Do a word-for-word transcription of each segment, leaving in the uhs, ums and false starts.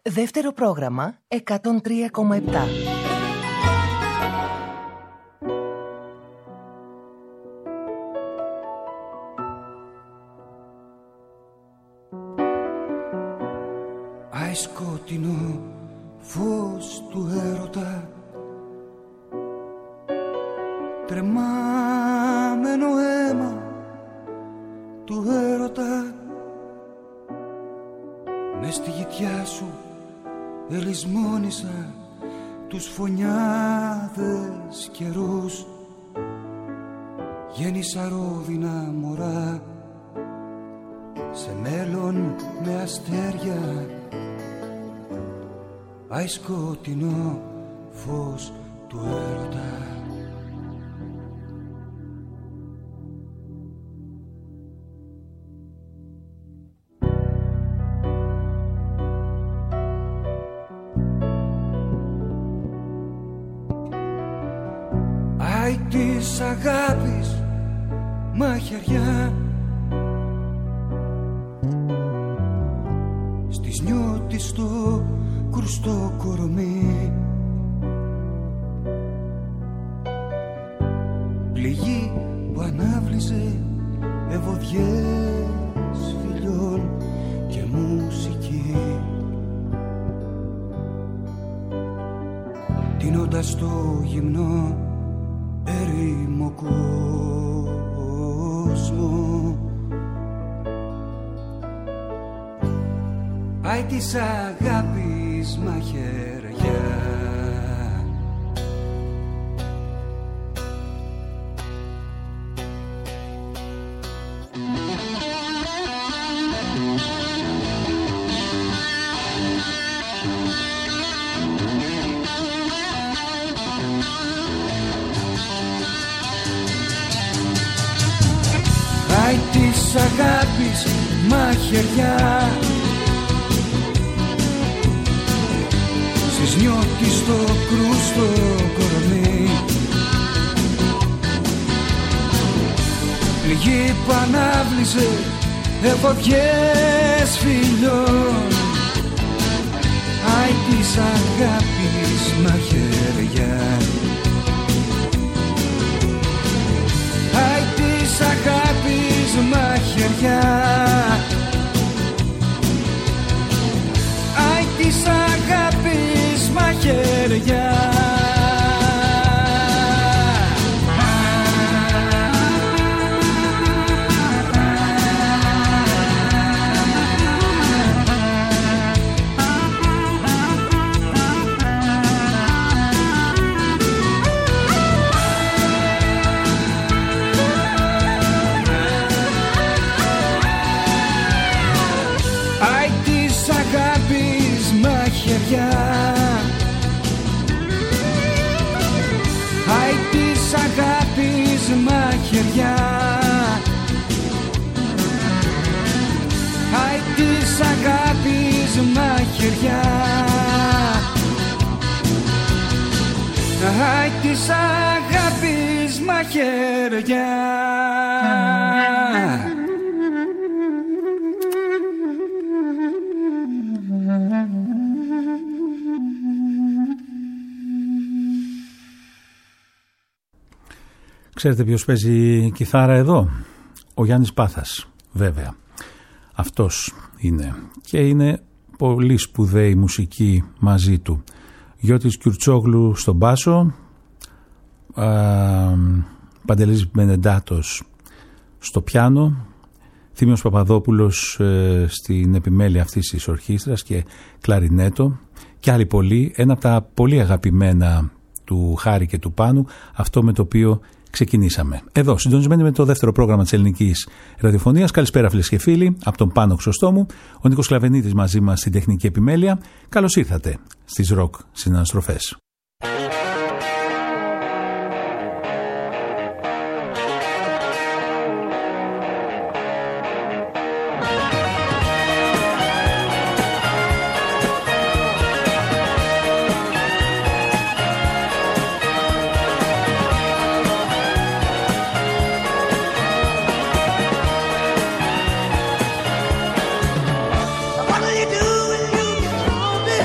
Δεύτερο πρόγραμμα εκατόν τρία κόμμα επτά. Άι σκοτεινό φως του έρωτα, τρεμάμενο αίμα του έρωτα, μες στη γητιά σου ελισμόνισα τους φωνιάδες καιρούς. Γέννησα ρόδινα μωρά σε μέλλον με αστέρια. Άι σκοτεινό φως του έρωτα. Άι της αγάπης μαχαιριά, στις νιώτης το κρουστό κορμί, πληγή που ανάβλυζε ευωδιές φιλιών και μουσική, τίνοντας το γυμνό έρημο κόσμο. Άι της αγάπης μαχαιριά. Άι της αγάπης μαχαιριά, στις νιώτης το κρούστο κορμί, πληγή που ανάβλυζε ευωδιές φιλιών. Άι της αγάπης μαχαιριά. Άι της αγάπης μαχαιριά. Άι της αγάπης μαχαιριά. Άι της αγάπης μαχαιριά. Άι της αγάπης μαχαιριά. Άι της αγάπης μαχαιριά. Ξέρετε ποιος παίζει κιθάρα εδώ? Ο Γιάννης Πάθας, βέβαια. Αυτός είναι. Και είναι πολύ σπουδαίη μουσική μαζί του. Γιώτης Κιουρτσόγλου στον μπάσο, α, Παντελής Μενεντάτος στο πιάνο, Θήμιος Παπαδόπουλος ε, στην επιμέλεια αυτής της ορχήστρας και κλαρινέτο και άλλοι πολλοί. Ένα από τα πολύ αγαπημένα του Χάρη και του Πάνου, αυτό με το οποίο ξεκινήσαμε. Εδώ, συντονισμένοι με το δεύτερο πρόγραμμα της ελληνικής ραδιοφωνίας. Καλησπέρα, φίλες και φίλοι, από τον Πάνο Χρυσοστόμου, ο Νίκος Κλαβενίτης μαζί μας στην τεχνική επιμέλεια. Καλώς ήρθατε στις ροκ συναναστροφές. What do you do when you get lonely?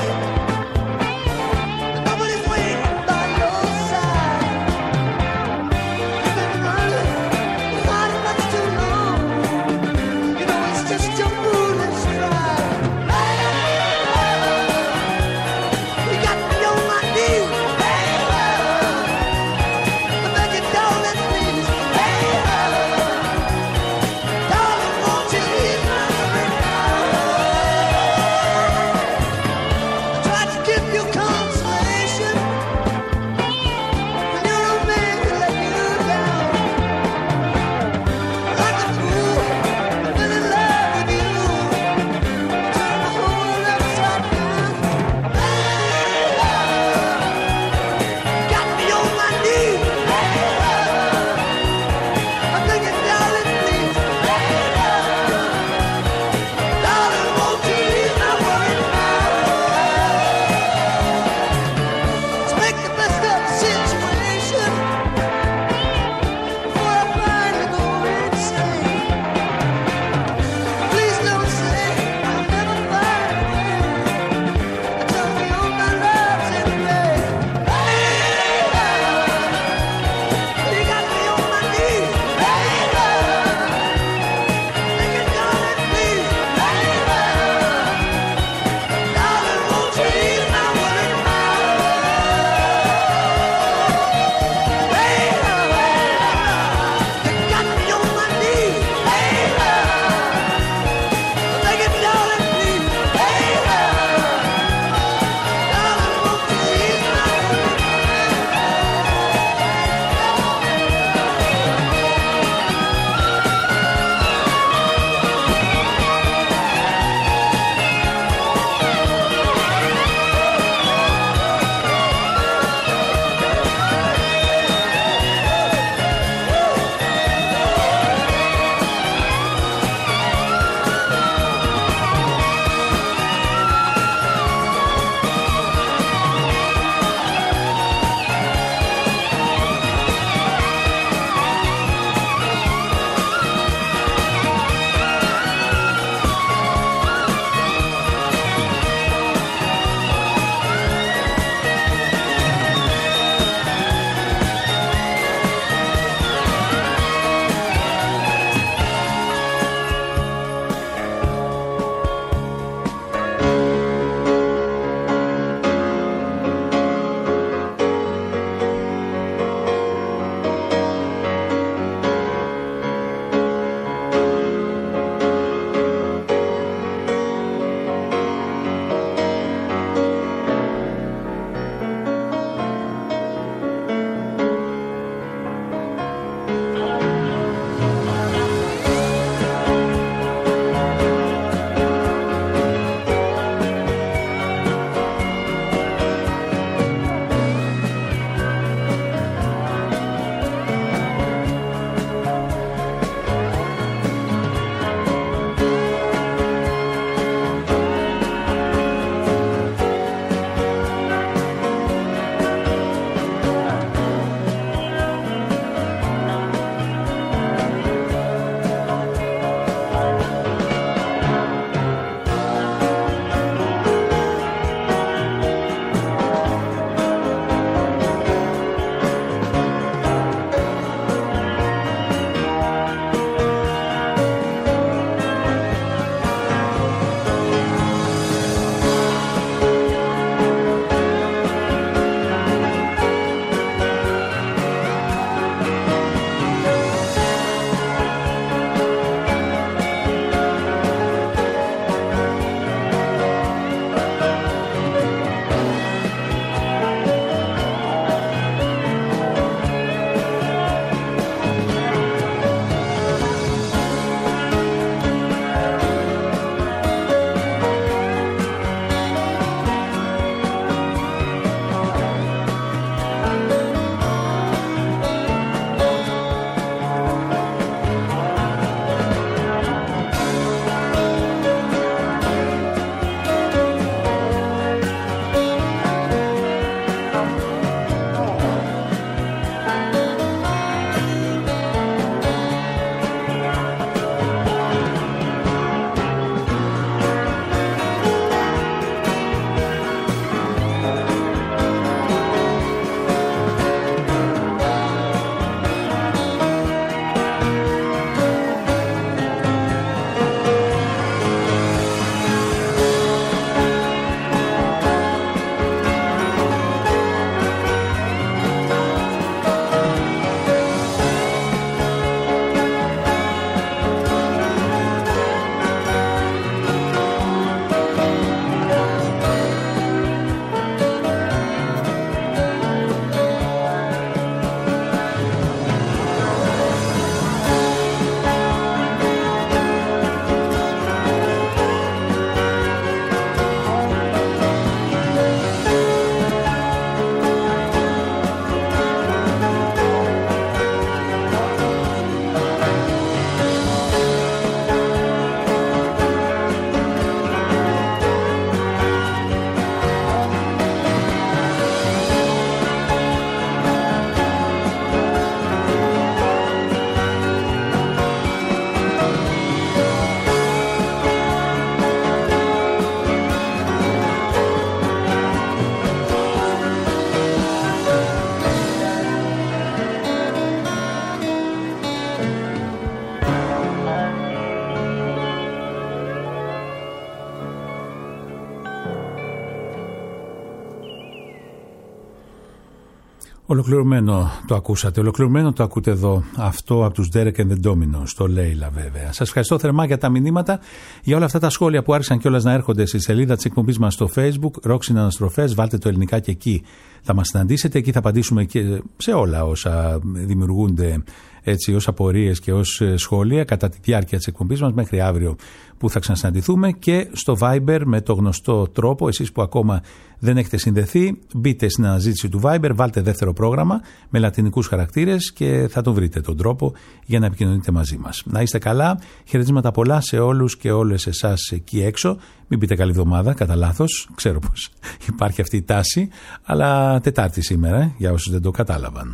Ολοκληρωμένο το ακούσατε, ολοκληρωμένο το ακούτε εδώ, αυτό από τους Derek and the Dominos, το Λέιλα βέβαια. Σας ευχαριστώ θερμά για τα μηνύματα, για όλα αυτά τα σχόλια που άρχισαν κιόλας να έρχονται στη σελίδα της εκπομπής μας στο Facebook, Rock Συναναστροφές, βάλτε το ελληνικά και εκεί θα μας συναντήσετε, εκεί θα απαντήσουμε και σε όλα όσα δημιουργούνται έτσι ως απορίες και ως σχόλια κατά τη διάρκεια της εκπομπής μας μέχρι αύριο που θα ξανασυναντηθούμε, και στο Viber με το γνωστό τρόπο. Εσείς που ακόμα δεν έχετε συνδεθεί, μπείτε στην αναζήτηση του Viber, βάλτε δεύτερο πρόγραμμα με λατινικούς χαρακτήρες και θα τον βρείτε τον τρόπο για να επικοινωνείτε μαζί μας. Να είστε καλά, χαιρετίσματα πολλά σε όλους και όλες εσάς εκεί έξω. Μην πείτε καλή εβδομάδα, κατά λάθος, ξέρω πως υπάρχει αυτή η τάση, αλλά Τετάρτη σήμερα, για όσους δεν το κατάλαβαν.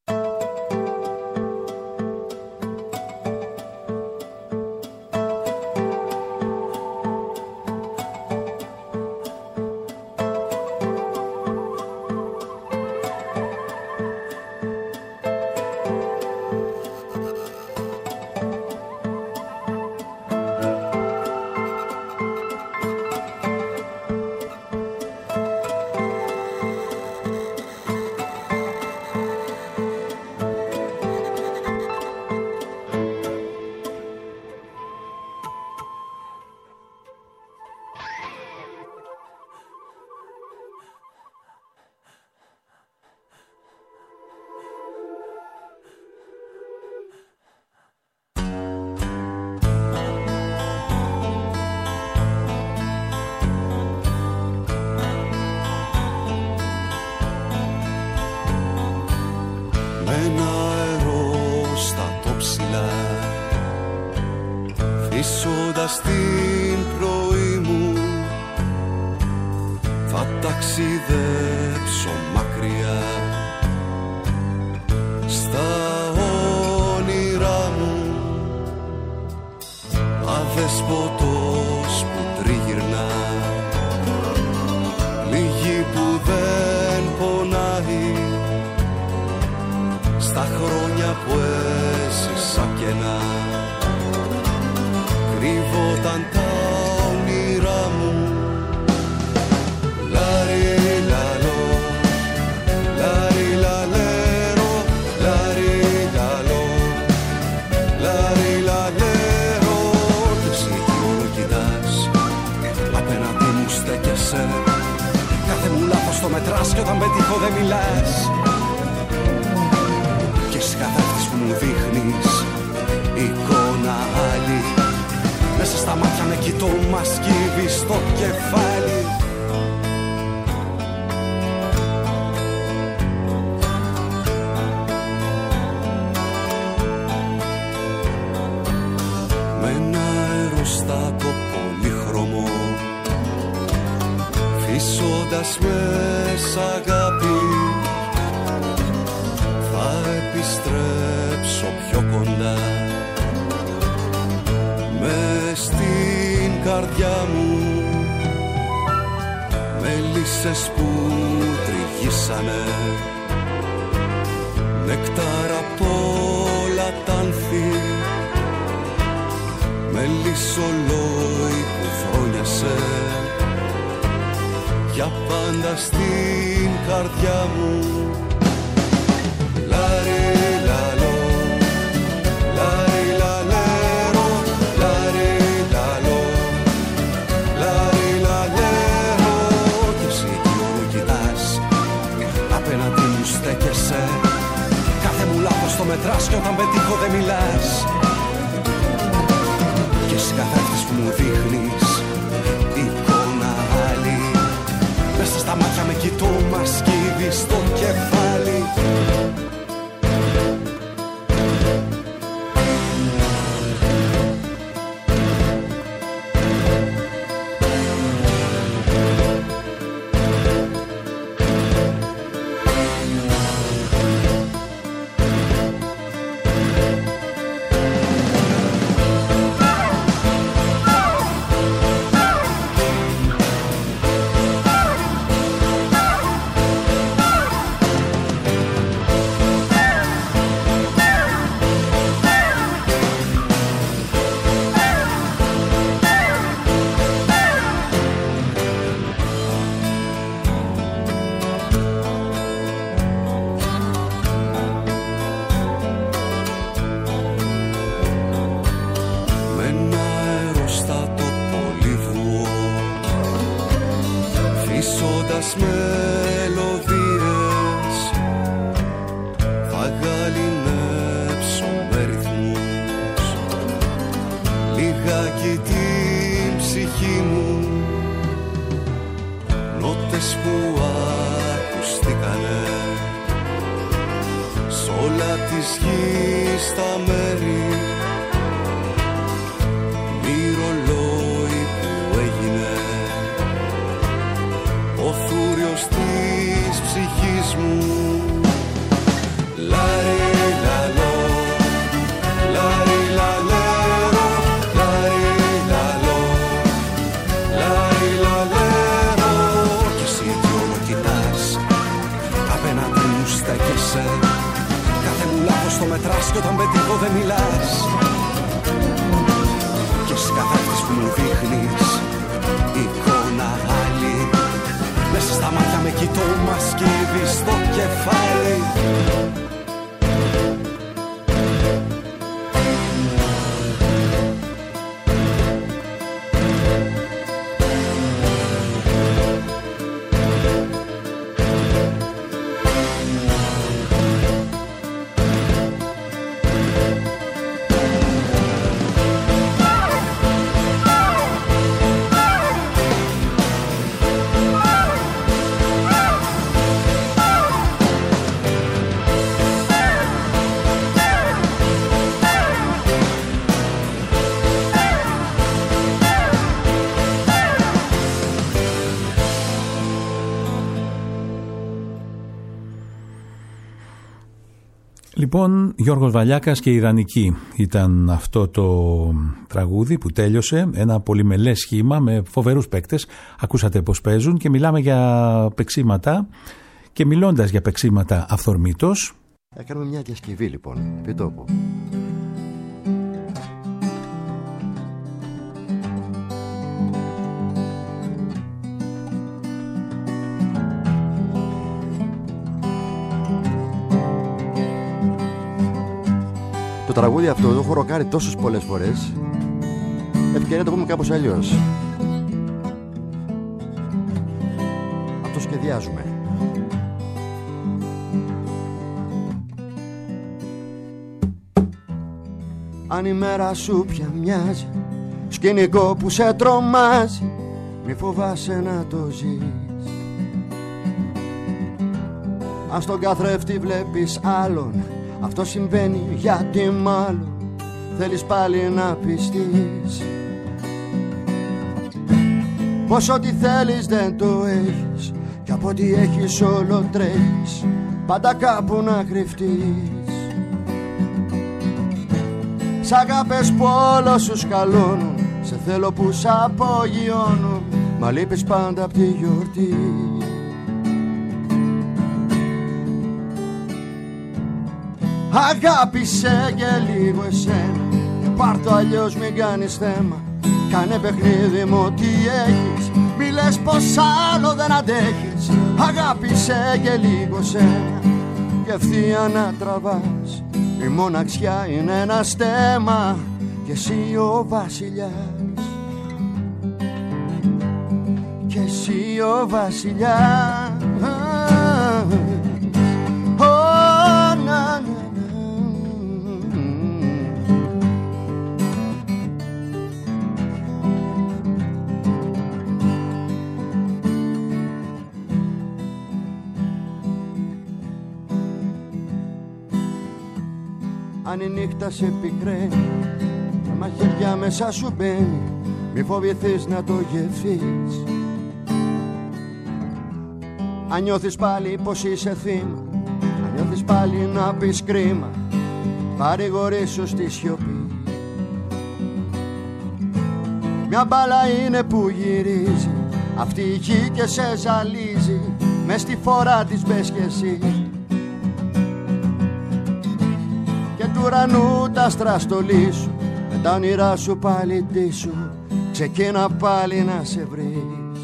Φύσοντας την πνοή μου θα ταξιδέψω μακριά στα όνειρά μου, αδεσποτός που τριγυρνά, πληγή που δεν πονάει, στα χρόνια που έζησα κενά. Κρύβονταν τα όνειρά μου. Λάρι λαλό, λάρι λαλέρο, λάρι λαλό, λάρι λαλέρο. Και εσύ εκεί όλο κοιτάς, απέναντι μου στέκεσαι. Κάθε μου λάθος το μετράς κι όταν πετύχω δεν μιλάς. Και εσύ καθάφτης που μου δείχνεις εικόνα άλλη, μέσα στα μάτια με κοιτώ, μας κύβει στο κεφάλι. Με ένα αεροστάτο πολύχρωμο, φύσοντας μέσα αγάπη, θα επιστρέψω πιο κοντά. Μες στην καρδιά μου μέλισσες που τριγύσανε, νεκτάρα απ' όλα τ' άνθη, μελισσολόι που φρόνιασε για πάντα στην καρδιά μου. Λάρι λαλό, λάρι λαλέρο, λάρι λαλό, λάρι λαλέρο. Κι εσύ εκεί όλο κοιτάς, απέναντι μου στέκεσαι. Κάθε μου λάθος το μετράς κι όταν πετύχω δεν μιλάς. Και εσύ καθάφτης που μου δείχνεις εικόνα άλλη, μέσα στα μάτια με κοιτώ, μας κύβει στο κεφάλι. μισώντας μελωδίες, θα γαληνέψω με ρυθμούς λιγάκι την ψυχή μου, νότες που ακουστήκανε σ' όλα της γης τα μέρη, μυρολόι που έγινε ο θούριος της ψυχής μου. Λάρι λαλό, λάρι λαλέρο, λάρι λαλό, λάρι λαλέρο. Κι εσύ κι όλο κοιτάς, απέναντι μου στέκεσαι, κάθε μου λάθος το μετράς κι όταν πετύχω δεν μιλάς. Κι εσύ καθ' αυτής που μου δείχνεις εικόνα άλλη, μέσα στα μάτια με κοιτώ, μας σκύβει στο κεφάλι. Λοιπόν, Γιώργος Βαλιάκας και η Ιδανική ήταν αυτό το τραγούδι που τέλειωσε, ένα πολυμελές σχήμα με φοβερούς παίκτες. Ακούσατε πως παίζουν και μιλάμε για παίξήματα, και μιλώντας για παίξήματα αυθορμήτως. Θα κάνουμε μια διασκευή λοιπόν, επί τόπου. Το τραγούδι αυτό το έχω ροκάρει τόσες πολλές φορές. Ευκαιρία να το πούμε κάπως αλλιώς. Αυτό σχεδιάζουμε. Αν η μέρα σου πια μοιάζει σκηνικό που σε τρομάζει, μη φοβάσαι να το ζεις. Αν στον καθρέφτη βλέπεις άλλον, αυτό συμβαίνει γιατί μάλλον θέλεις πάλι να πιστείς πως ό,τι θέλεις δεν το έχεις, και από ό,τι έχεις όλο τρέχεις πάντα κάπου να κρυφτείς. Σ' αγάπες που όλο σου σκαλώνουν, σε θέλω που σ' απογειώνουν, μα λείπεις πάντα απ' τη γιορτή. Αγάπησε και λίγο εσένα και πάρ' το, αλλιώς μην κάνεις θέμα. Κάνε παιχνίδι μου ό,τι έχεις, μη λες πως άλλο δεν αντέχεις. Αγάπησε και λίγο εσένα και ευθεία να τραβάς. Η μοναξιά είναι ένα στέμα και εσύ ο βασιλιάς. Και εσύ ο βασιλιάς. Oh, να, να. Αν η νύχτα σε πικραίνει, τα μαχαιριά μέσα σου μπαίνει, μη φοβηθείς να το γευθείς. Αν νιώθεις πάλι πως είσαι θύμα, αν νιώθεις πάλι να πεις κρίμα, παρηγορήσου στη σιωπή. Μια μπάλα είναι που γυρίζει, αυτή η γη και σε ζαλίζει, μες στη φορά της μπες κι εσύ. Του ουρανού τα άστρα στολίσου, με τα όνειρά σου πάλι ντύσου, ξεκίνα πάλι να σε βρεις.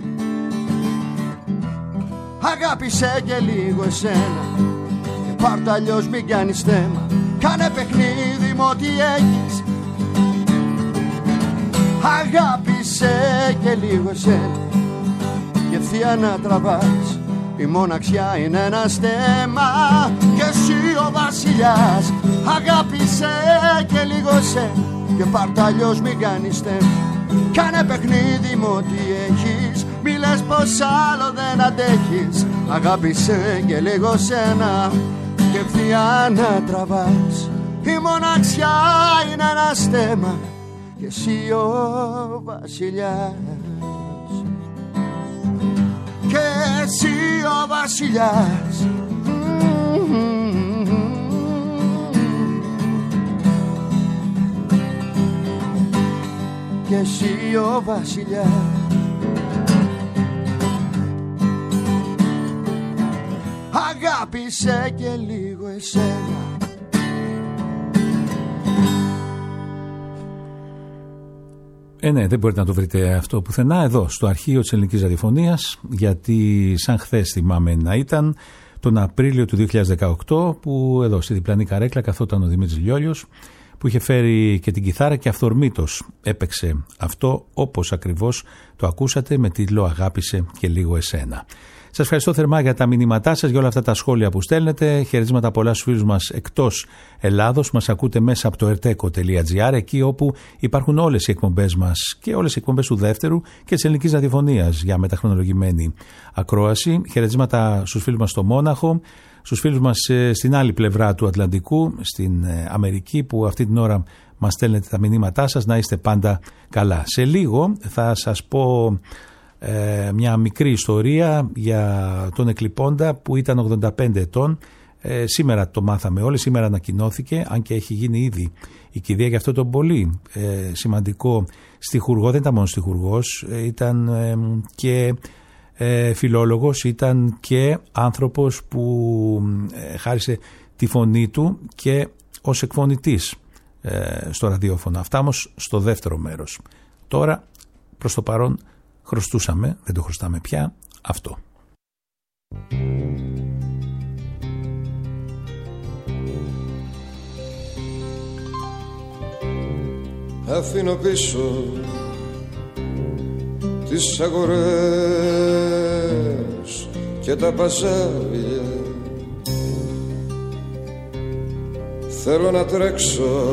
Αγάπησε και λίγο εσένα και πάρ' το, αλλιώς μην κάνεις θέμα. Κάνε παιχνίδι με ό,τι έχεις. Αγάπησε και λίγο εσένα και ευθεία να τραβάς. Η μοναξιά είναι ένα στέμα και εσύ ο βασιλιάς. Αγάπησε και λίγο σε και πάρ' το, αλλιώς μην κάνεις θέμα. Κάνε παιχνίδι με ό,τι έχεις, μη λες πως άλλο δεν αντέχεις. Αγάπησε και λίγο σένα και ευθεία να τραβάς. Η μοναξιά είναι ένα στέμα και εσύ ο βασιλιάς. Και εσύ ο βασιλιάς. Και εσύ ο βασιλιάς. Αγάπησε και λίγο εσένα. Ε, ναι, δεν μπορείτε να το βρείτε αυτό πουθενά εδώ στο αρχείο της Ελληνικής Ραδιοφωνίας, γιατί σαν χθες θυμάμαι να ήταν τον Απρίλιο του δύο χιλιάδες δεκαοκτώ που εδώ στη διπλανή καρέκλα καθόταν ο Δημήτρης Λιόλιος, που είχε φέρει και την κιθάρα και αυθορμήτως έπαιξε αυτό όπως ακριβώς το ακούσατε με τίτλο «Αγάπησε και λίγο εσένα». Σας ευχαριστώ θερμά για τα μηνύματά σας, για όλα αυτά τα σχόλια που στέλνετε. Χαιρετίσματα πολλά στους φίλους μας εκτός Ελλάδος. Μας ακούτε μέσα από το ερτέκο τελεία τζι άρ, εκεί όπου υπάρχουν όλες οι εκπομπές μας και όλες οι εκπομπές του δεύτερου και της Ελληνικής Ραδιοφωνίας για μεταχρονολογημένη ακρόαση. Χαιρετίσματα στους φίλους μας στο Μόναχο, στους φίλους μας στην άλλη πλευρά του Ατλαντικού, στην Αμερική, που αυτή την ώρα μας στέλνετε τα μηνύματά σας. Να είστε πάντα καλά. Σε λίγο θα σας πω Ε, μια μικρή ιστορία για τον εκλειπώντα που ήταν ογδόντα πέντε ετών. Ε, σήμερα το μάθαμε όλοι, σήμερα ανακοινώθηκε, αν και έχει γίνει ήδη η κηδεία για αυτό τον πολύ ε, σημαντικό στιχουργό. Δεν ήταν μόνο στιχουργός, ε, ήταν ε, και ε, φιλόλογος, ήταν και άνθρωπος που ε, χάρισε τη φωνή του και ως εκφωνητής ε, στο ραδιόφωνο. Αυτά όμως στο δεύτερο μέρος. Τώρα προς το παρόν χρωστούσαμε, δεν το χρωστάμε πια, αυτό. Αφήνω πίσω τις αγορές και τα παζάρια. Θέλω να τρέξω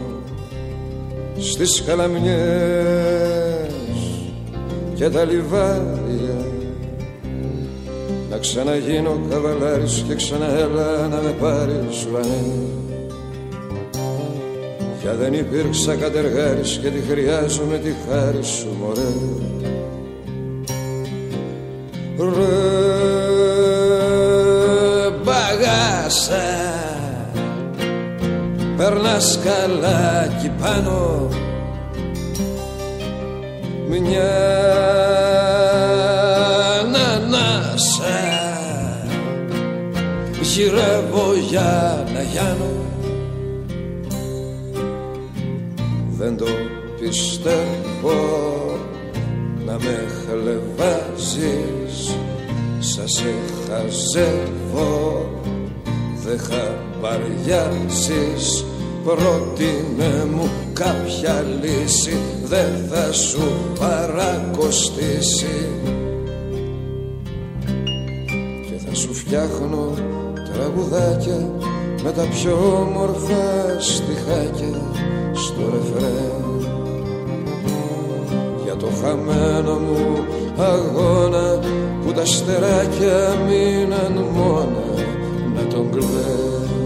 στις καλαμιές και τα λιβάδια, να ξαναγίνω καβαλάρης και ξαναέλα να με πάρεις ουρανέ. Πια δεν υπήρξα κατεργάρης και τη χρειάζομαι τη χάρη σου, μωρέ. Ρε μπαγάσα, περνάς καλά κι πάνω μια ανανάσα, γυρεύω για να γιάνω. Δεν το πιστεύω να με χλεβάζεις, σας σε χαζεύω, δεν χαμπαριάζεις. Πρότεινε μου κάποια λύση, δεν θα σου παρακοστήσει και θα σου φτιάχνω τραγουδάκια με τα πιο όμορφα στιχάκια στο ρεφρέν. Για το χαμένο μου αγώνα που τα στεράκια μείναν μόνα να τον κλαίν.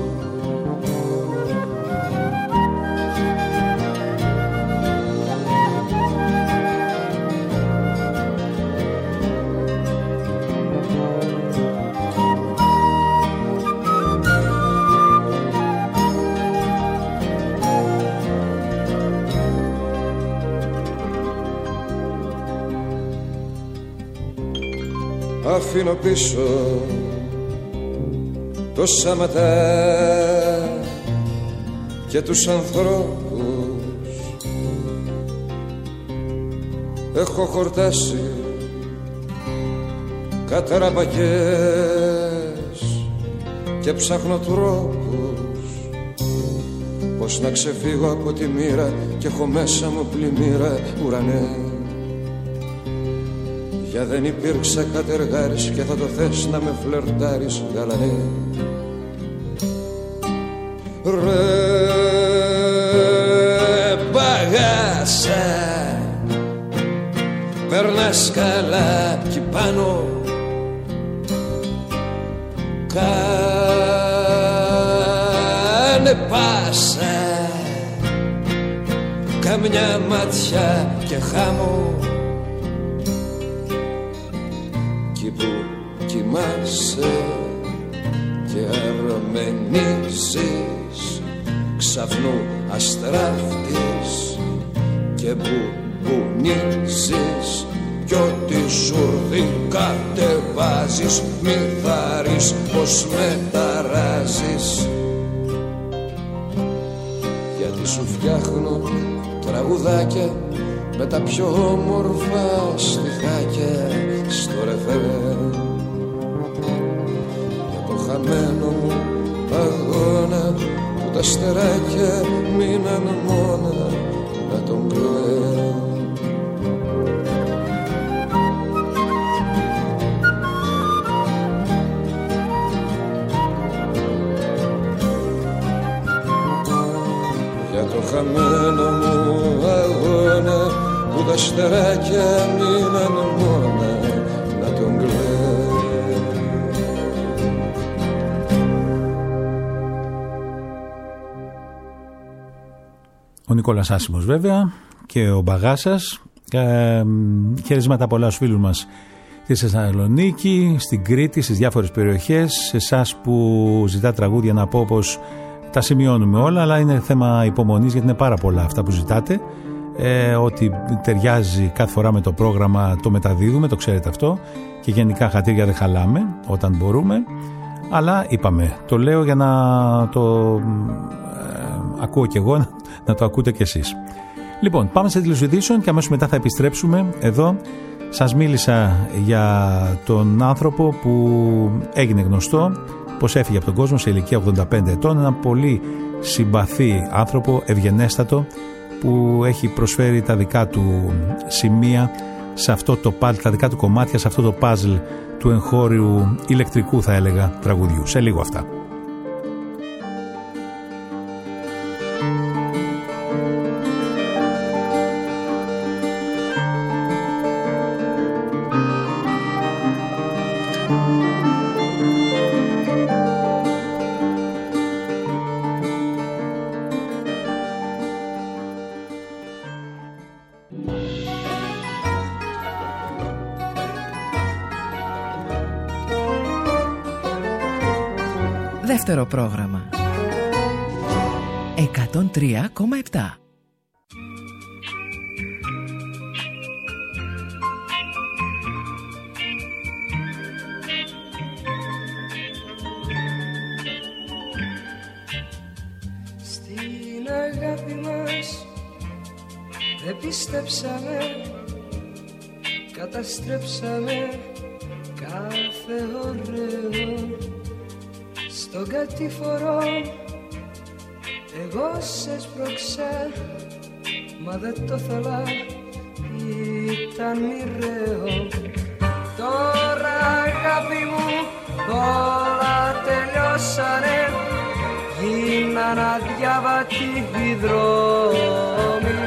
Αφήνω πίσω το σαματά και τους ανθρώπους. Έχω χορτάσει καταραμπακές και ψάχνω τρόπους πως να ξεφύγω από τη μοίρα, και έχω μέσα μου πλημμύρα, ουρανέ. Πια δεν υπήρξα κατεργάρης και θα το θες να με φλερτάρεις, γαλανέ. Ρε παγάσα, περνάς καλά κι πάνω, κάνε πάσα, καμιά ματιά και χάμω. Κι που κοιμάσαι και αρμενίζεις, ξαφνού αστράφτης και μπουμπουνίζεις, κι ό,τι σουρδί κατεβάζεις, μη θαρείς πως μεταράζεις. Γιατί σου φτιάχνω τραγουδάκια με τα πιο όμορφα στιχάκια στο ρεφρέν, για το χαμένο μου αγώνα που τα στεράκια μείναν μόνα να τον κλαίν. Για το χαμένο μου αγώνα που τα στεράκια μείναν μόνα να τον κλαίν. Ο Νικόλας Άσημος βέβαια και ο Μπαγάσας. Ε, χαιρετίσματα πολλά στους φίλους μας στη Θεσσαλονίκη, στην Κρήτη, στις διάφορες περιοχές. Σε εσάς που ζητά τραγούδια να πω πως τα σημειώνουμε όλα, αλλά είναι θέμα υπομονής γιατί είναι πάρα πολλά αυτά που ζητάτε. Ε, ότι ταιριάζει κάθε φορά με το πρόγραμμα το μεταδίδουμε, το ξέρετε αυτό, και γενικά χατήρια δεν χαλάμε όταν μπορούμε, αλλά είπαμε, το λέω για να το ε, ακούω κι εγώ, να το ακούτε κι εσείς. Λοιπόν, πάμε σε τίτλους ειδήσεων και αμέσως μετά θα επιστρέψουμε εδώ. Σας μίλησα για τον άνθρωπο που έγινε γνωστό πως έφυγε από τον κόσμο σε ηλικία ογδόντα πέντε ετών, ένα πολύ συμπαθή άνθρωπο, ευγενέστατο, που έχει προσφέρει τα δικά του σημεία σε αυτό το παζλ, τα δικά του κομμάτια σε αυτό το παζλ του εγχώριου ηλεκτρικού, θα έλεγα, τραγουδιού. Σε λίγο αυτά. Δεύτερο πρόγραμμα εκατόν τρία κόμμα επτά. Στην αγάπη μας δεν πιστέψαμε, καταστρέψαμε κάθε ωραίο. Στον κατήφορο εγώ σε σπρώξα, μα δεν το θέλα, ήταν μοιραίο. Τώρα αγάπη μου όλα τελειώσανε, γίναν αδιάβατοι οι δρόμοι.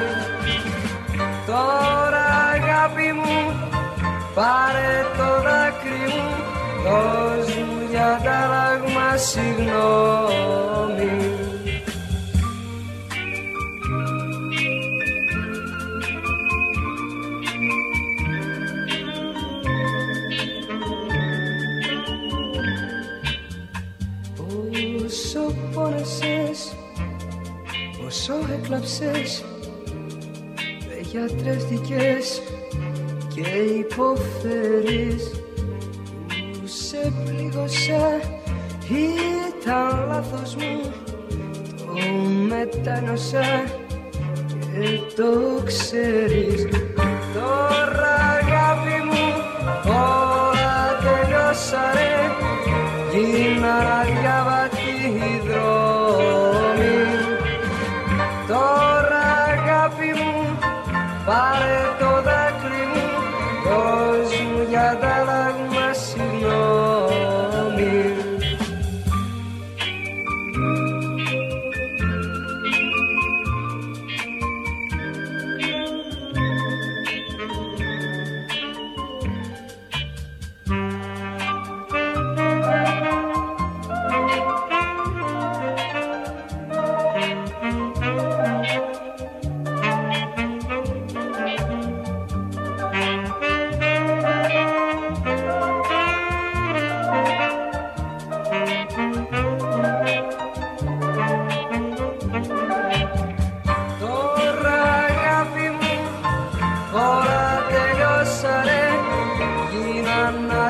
Τώρα αγάπη μου πάρε το δάκρυ μου, δώσ' μου για αντάλλαγμα συγγνώμη. Πόσο πόνεσες, πόσο έκλαψες, δεν γιατρεύτηκες και υποφέρεις. Σε πλήγωσα, ήταν λάθος μου, το μετάνιωσα και το ξέρεις. Τώρα αγάπη μου όλα τελειώσανε, γίναν αδιάβατοι οι δρόμοι. Τώρα αγάπη μου πάρε το δάκρυ μου, δώσ' μου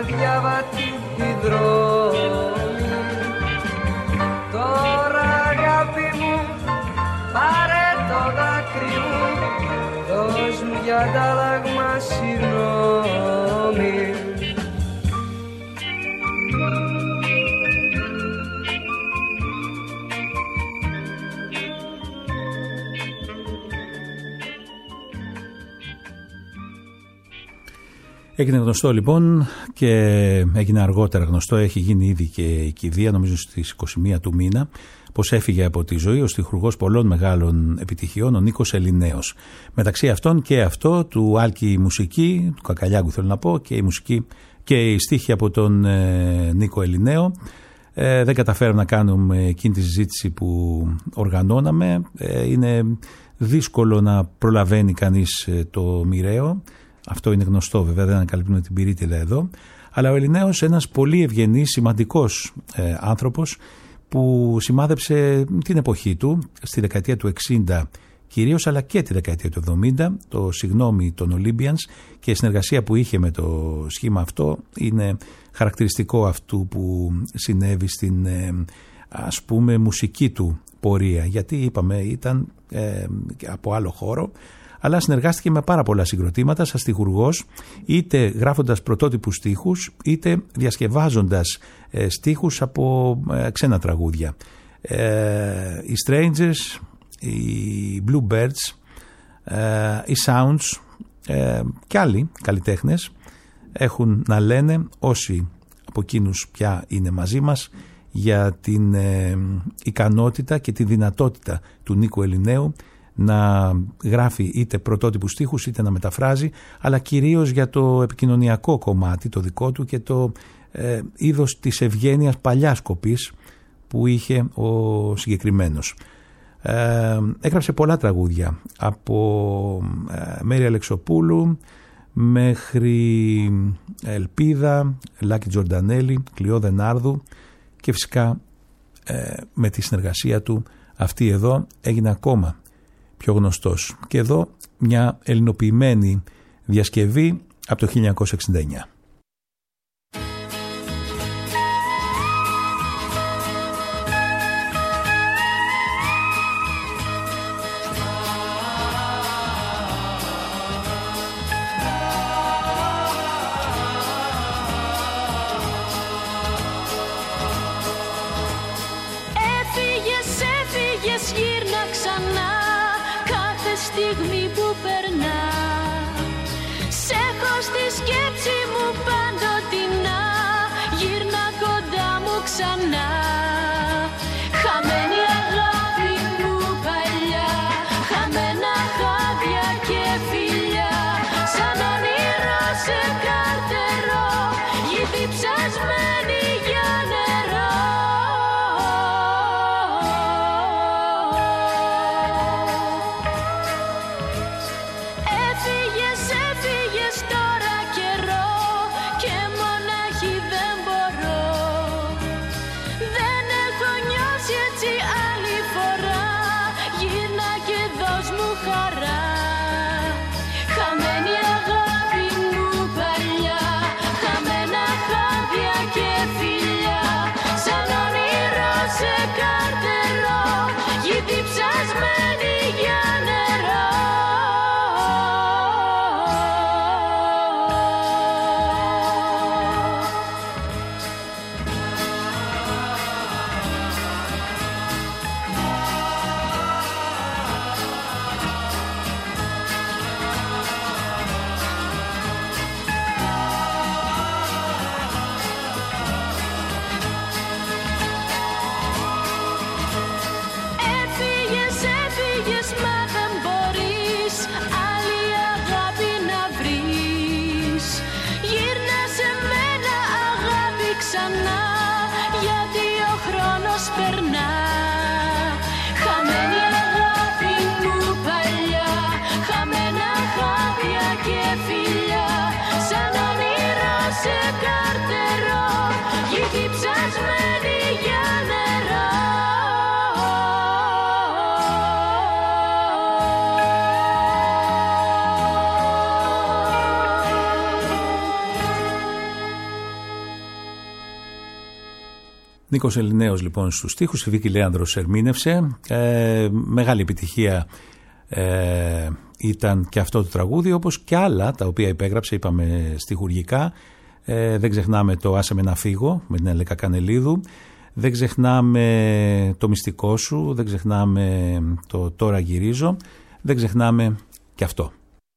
αδιάβατοι οι δρόμοι. Τώρα αγάπη μου, πάρε το δάκρυ μου, δώσ' μου για αντάλλαγμα συγγνώμη. Έγινε γνωστό λοιπόν και έγινε αργότερα γνωστό, έχει γίνει ήδη και η κηδεία, νομίζω στις είκοσι μία του μήνα, πως έφυγε από τη ζωή ο στιχουργός πολλών μεγάλων επιτυχιών, ο Νίκος Ελληνέος. Μεταξύ αυτών και αυτό του Άλκη η μουσική, του Κακαλιάγκου θέλω να πω, και η μουσική και η στίχη από τον ε, Νίκο Ελληνέο. Ε, δεν καταφέραμε να κάνουμε εκείνη τη συζήτηση που οργανώναμε. Ε, είναι δύσκολο να προλαβαίνει κανείς ε, το μοιραίο. Αυτό είναι γνωστό, βέβαια, δεν ανακαλύπτουμε την πυρίτιδα εδώ. Αλλά ο Ελληνέος, ένας πολύ ευγενής, σημαντικός ε, άνθρωπος που σημάδεψε την εποχή του, στη δεκαετία του εξήντα κυρίως, αλλά και τη δεκαετία του εβδομήντα, το συγγνώμη των Olympians, και η συνεργασία που είχε με το σχήμα αυτό είναι χαρακτηριστικό αυτού που συνέβη στην ε, ας πούμε μουσική του πορεία, γιατί είπαμε ήταν ε, από άλλο χώρο, αλλά συνεργάστηκε με πάρα πολλά συγκροτήματα σαν στιχουργός, είτε γράφοντας πρωτότυπους στίχους, είτε διασκευάζοντας ε, στίχους από ε, ξένα τραγούδια. Ε, οι Strangers, οι Bluebirds, ε, οι Sounds ε, και άλλοι καλλιτέχνες έχουν να λένε, όσοι από εκείνους πια είναι μαζί μας, για την ε, ικανότητα και τη δυνατότητα του Νίκου Ελληνέου να γράφει είτε πρωτότυπους στίχους είτε να μεταφράζει, αλλά κυρίως για το επικοινωνιακό κομμάτι το δικό του και το ε, είδος της ευγένειας παλιάς κοπής που είχε ο συγκεκριμένος. Ε, έγραψε πολλά τραγούδια, από ε, Μέρη Αλεξοπούλου μέχρι Ελπίδα, Λάκη Τζορντανέλη, Κλειό Δενάρδου, και φυσικά ε, με τη συνεργασία του αυτή εδώ έγινε ακόμα πιο γνωστός. Και εδώ μια ελληνοποιημένη διασκευή από το χίλια εννιακόσια εξήντα εννιά. Νίκος Ελληνέος λοιπόν στους στίχους, η Βίκη Λέανδρος ερμήνευσε. Ε, μεγάλη επιτυχία ε, ήταν και αυτό το τραγούδι, όπως και άλλα τα οποία υπέγραψε, είπαμε στιχουργικά. Ε, δεν ξεχνάμε το «Άσε με να φύγω» με την Ελέκα Κανελίδου. Δεν ξεχνάμε το «Μυστικό σου», δεν ξεχνάμε το «Τώρα γυρίζω», δεν ξεχνάμε και αυτό.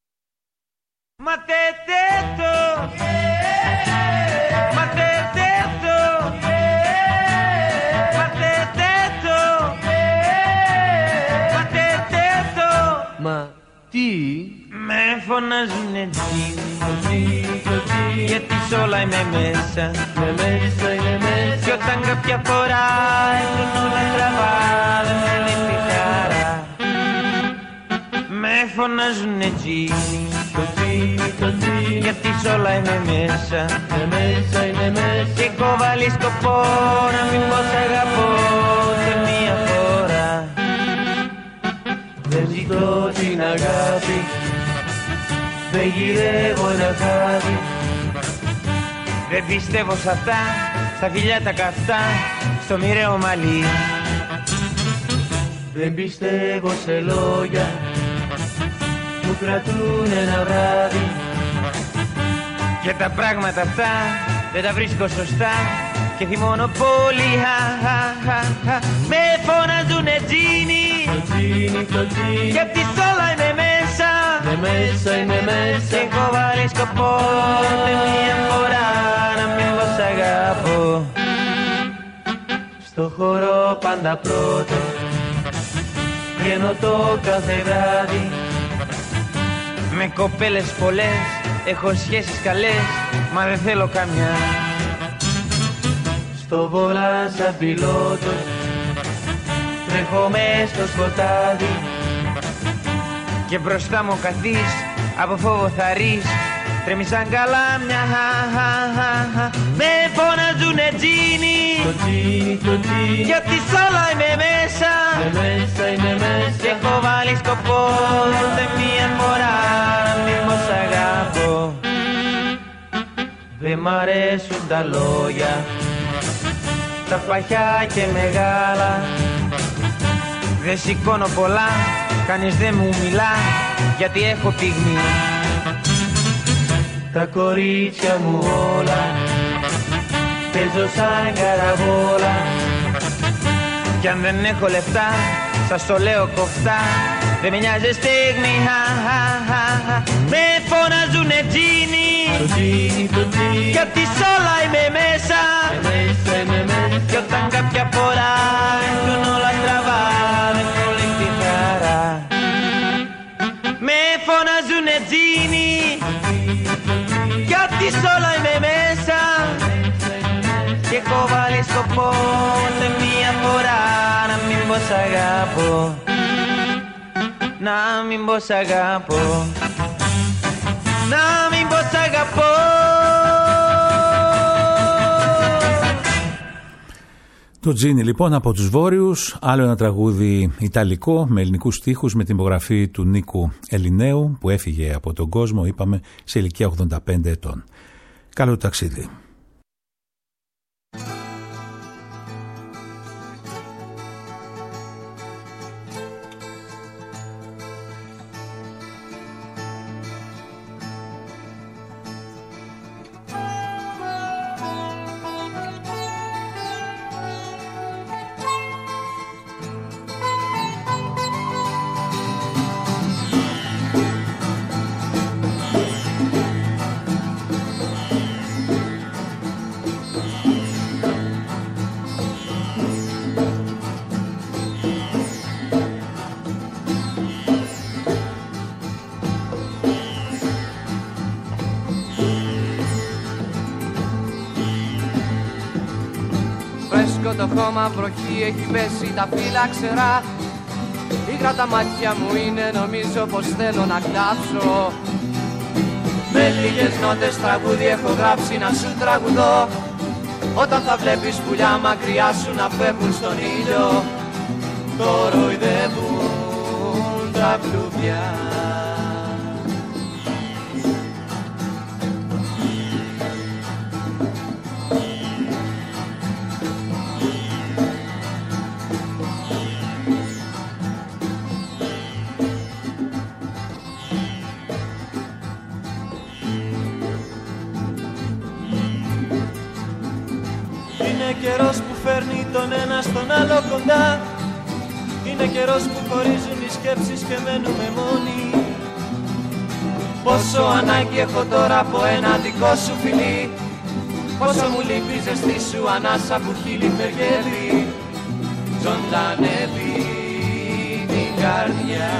Μα τι με φωνάζουνε τζίνι, γιατί σ' όλα είμαι μέσα, είμαι μέσα, είμαι μέσα. Κι όταν κάποια φορά έρθουν όλα τραβά, δεν με λείπει χαρά. Με φωνάζουνε τζίνι, γιατί σ' όλα είμαι μέσα, είμαι μέσα, είμαι μέσα. Και έχω βάλει σκοπό να μην πω σ' αγαπώ σε μία φορά. Δεν ζητώ την αγάπη, δεν γυρεύω ένα χάδι. Δεν πιστεύω σ' αυτά, στα φιλιά τα καυτά, στο μοιραίο μαλλί. Δεν πιστεύω σε λόγια που κρατούν ένα βράδυ. Και τα πράγματα αυτά δεν τα βρίσκω σωστά και θυμώνω πολύ. Με φωνάζουνε τζίνι, γιατί σ' όλα είμαι μέσα, είμαι μέσα, είμαι μέσα. Και έχω βάλει σκοπό ούτε μία φορά να μην πω σ' αγαπώ. Στο χώρο πάντα πρώτο βγαίνω το κάθε βράδυ. Με κοπέλες πολλές έχω σχέσεις καλές, μα δεν θέλω καμιά. Στο βόλα σαν πιλότος τρέχω μες στο σκοτάδι. Και μπροστά μου καθείς, από φόβο θα ρεις, τρέμει σαν καλάμια. Με φωνάζουνε τζίνι, γιατί σ' όλα είμαι μέσα, είμαι μέσα, είμαι μέσα. Και έχω βάλει σκοπό ούτε μία φορά να μην πω σ' αγαπώ. Δεν μ' αρέσουν τα λόγια, τα παχιά και μεγάλα. Δεν σηκώνω πολλά, κανείς δεν μου μιλά, γιατί έχω πυγμή. Τα κορίτσια μου όλα παίζω σαν καραβόλα. Κι αν δεν έχω λεφτά, σας το λέω κοφτά, δεν με νοιάζει στιγμή. Με φωνάζουνε τζίνι, γιατί σ' όλα είμαι μέσα, κι όταν κάποια φορά έρθουν όλα στραβά, δεν θέλω τη χαρά. Με φωνάζουνε τζίνι, γιατί σ' όλα είμαι μέσα, και έχω βάλει σκοπό σε μία φορά να μην πω σ' αγαπώ, να μην πω σ' αγαπώ, να μην πω σ' αγαπώ. Το Τζίνι λοιπόν από τους Βόρειους, άλλο ένα τραγούδι ιταλικό με ελληνικούς στίχους με την υπογραφή του Νίκου Ελληνέου που έφυγε από τον κόσμο, είπαμε, σε ηλικία ογδόντα πέντε ετών. Καλό ταξίδι. Το χώμα βροχή έχει πέσει τα φύλλα ξερά. Ήγρα τα μάτια μου είναι, νομίζω πως θέλω να κλάψω. Με λίγες νότες τραγούδι έχω γράψει να σου τραγουδώ. Όταν θα βλέπεις πουλιά μακριά σου να φεύγουν στον ήλιο, κοροϊδεύουν τα κλουβιά. Είναι καιρός που φέρνει τον ένα στον άλλο κοντά. Είναι καιρός που χωρίζουν οι σκέψεις και μένουμε μόνοι. Πόσο ανάγκη έχω τώρα από ένα δικό σου φιλί. Πόσο μου λείπει η ζεστή σου ανάσα που χείλη φεργεύει. Ζωντανεύει την καρδιά.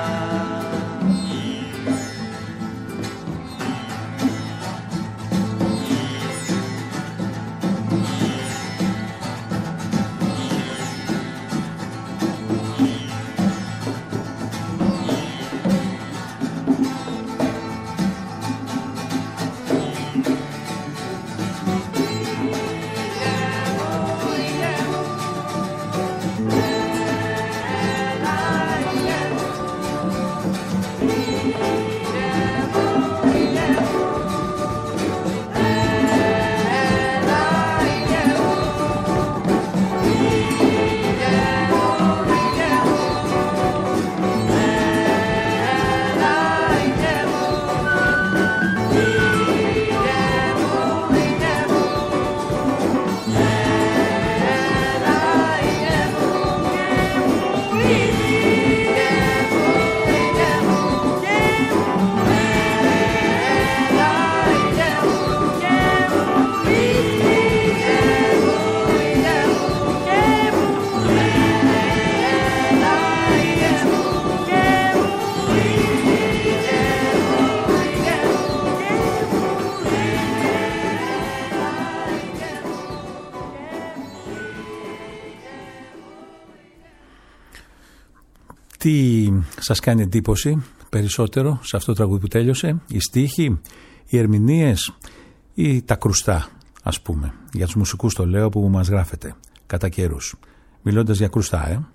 Τι σας κάνει εντύπωση περισσότερο σε αυτό το τραγούδι που τέλειωσε, οι στίχοι, οι ερμηνείες ή τα κρουστά, ας πούμε? Για τους μουσικούς το λέω που μας γράφετε κατά καιρούς. Μιλώντας για κρουστά, ε.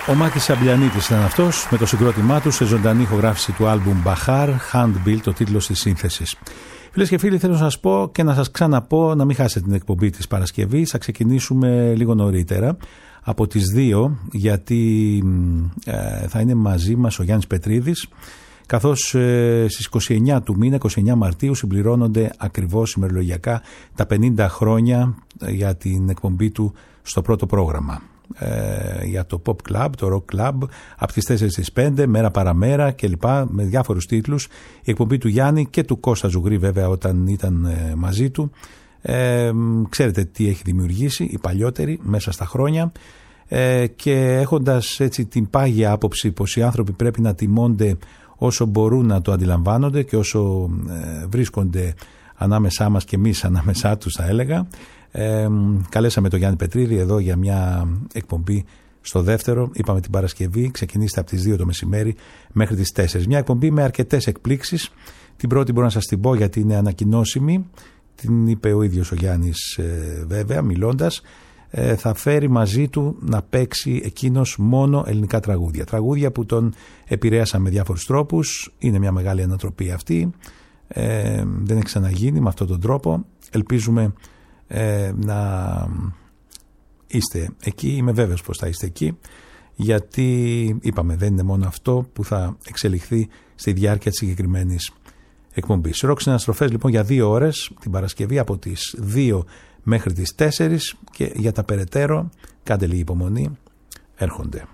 Ο Μάκης Αμπλιανίτης ήταν αυτός με το συγκρότημά του σε ζωντανή ηχογράφηση του άλμπουμ Μπαχάρ, Handbill, το τίτλος της σύνθεσης. Φίλες και φίλοι, θέλω να σας πω και να σας ξαναπώ να μην χάσετε την εκπομπή της Παρασκευής. Θα ξεκινήσουμε λίγο νωρίτερα από τις δύο, γιατί ε, θα είναι μαζί μας ο Γιάννης Πετρίδης, καθώς ε, στις είκοσι εννέα του μήνα, είκοσι εννέα Μαρτίου, συμπληρώνονται ακριβώς ημερολογιακά τα πενήντα χρόνια για την εκπομπή του στο πρώτο πρόγραμμα. Ε, για το Pop Club, το Rock Club, από τις τέσσερις στις πέντε, μέρα παραμέρα κλπ. Με διάφορους τίτλους. Η εκπομπή του Γιάννη και του Κώστα Ζουγρή, βέβαια, όταν ήταν ε, μαζί του. Ε, ξέρετε τι έχει δημιουργήσει οι παλιότεροι μέσα στα χρόνια. Ε, και έχοντας έτσι την πάγια άποψη πως οι άνθρωποι πρέπει να τιμώνται όσο μπορούν να το αντιλαμβάνονται και όσο ε, βρίσκονται ανάμεσά μας και εμείς ανάμεσά τους, θα έλεγα. Ε, καλέσαμε τον Γιάννη Πετρίδη εδώ για μια εκπομπή στο δεύτερο. Είπαμε την Παρασκευή, ξεκινήστε από τις δύο το μεσημέρι μέχρι τις τέσσερις. Μια εκπομπή με αρκετές εκπλήξεις. Την πρώτη μπορώ να σας την πω γιατί είναι ανακοινώσιμη. Την είπε ο ίδιος ο Γιάννης, ε, βέβαια, μιλώντας. Ε, θα φέρει μαζί του να παίξει εκείνος μόνο ελληνικά τραγούδια. Τραγούδια που τον επηρέασαν με διάφορους τρόπους. Είναι μια μεγάλη ανατροπή αυτή. Ε, δεν έχει ξαναγίνει με αυτόν τον τρόπο. Ελπίζουμε ε, να είστε εκεί. Είμαι βέβαιος πως θα είστε εκεί, γιατί είπαμε δεν είναι μόνο αυτό που θα εξελιχθεί στη διάρκεια της συγκεκριμένης εκπομπής. Ροκ συναστροφές λοιπόν για δύο ώρες την Παρασκευή από τις δύο μέχρι τις τέσσερις, και για τα περαιτέρω κάντε λίγη υπομονή, έρχονται.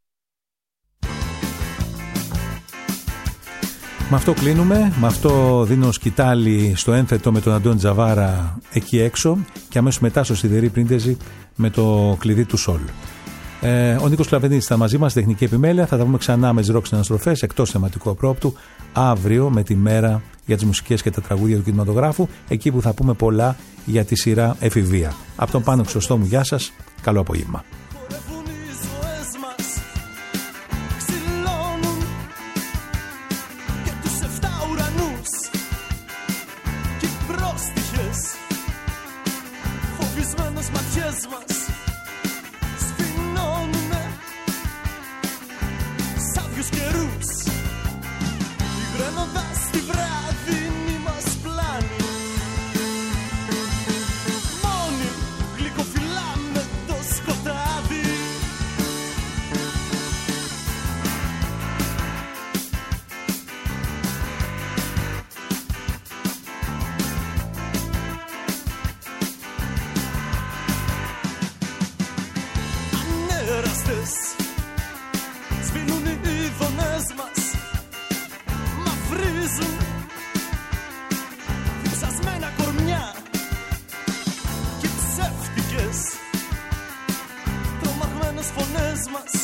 Με αυτό κλείνουμε, με αυτό δίνω σκητάλη στο ένθετο με τον Αντώνη Τζαβάρα εκεί έξω και αμέσως μετά στο Σιδερή Πρίντεζη με το κλειδί του Σολ. Ε, ο Νίκος Κλαβενίτης ήταν μαζί μας, τεχνική επιμέλεια. Θα τα πούμε ξανά με τις ροκ συναστροφές εκτός θεματικού απρόπτου αύριο με τη μέρα για τις μουσικές και τα τραγούδια του κινηματογράφου, εκεί που θα πούμε πολλά για τη σειρά Εφηβεία. Από τον Πάνο Ξωστό μου, γεια σας, καλό απόγευμα. Φωνές μας